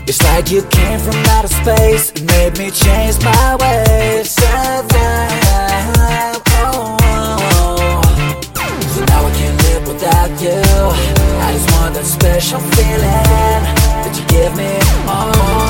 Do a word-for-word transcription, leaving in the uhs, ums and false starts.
It's like you came from outer space and made me change my ways. Oh, oh, oh. So now I can't live without you. I just want that special feeling that you give me. Oh.